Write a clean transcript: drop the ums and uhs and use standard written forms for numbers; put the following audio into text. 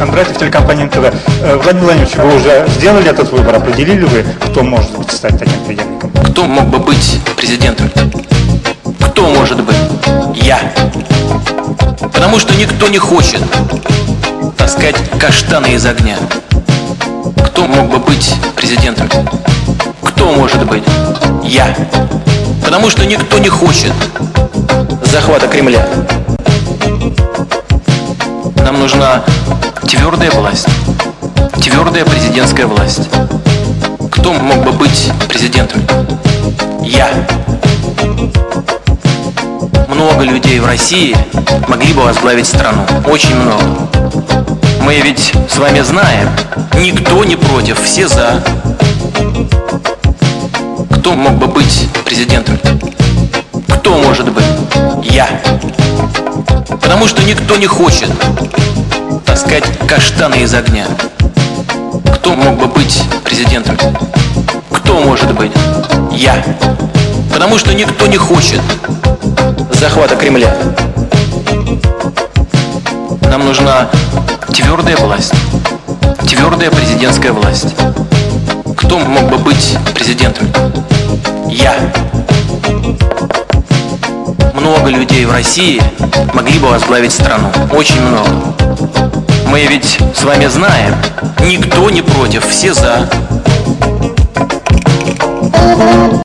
Кондратьев, телекомпания НТВ. Владимир Владимирович, вы уже сделали этот выбор? Определили вы, кто может стать таким преемником? Кто мог бы быть президентом? Кто может быть? Я. Потому что никто не хочет таскать каштаны из огня. Кто мог бы быть президентом? Кто может быть? Я. Потому что никто не хочет захвата Кремля. Нам нужна твердая власть, твердая президентская власть. Кто мог бы быть президентом? Я. Много людей в России могли бы возглавить страну. Очень много. Мы ведь с вами знаем, никто не против, все за. Кто мог бы быть президентом? Кто может быть? Я. Потому что никто не хочет таскать каштаны из огня. Кто мог бы быть президентом? Кто может быть? Я. Потому что никто не хочет захвата Кремля. Нам нужна твердая власть, твердая президентская власть. Кто мог бы быть президентом? Я. Много людей в России могли бы возглавить страну. Очень много. Мы ведь с вами знаем, никто не против, все за.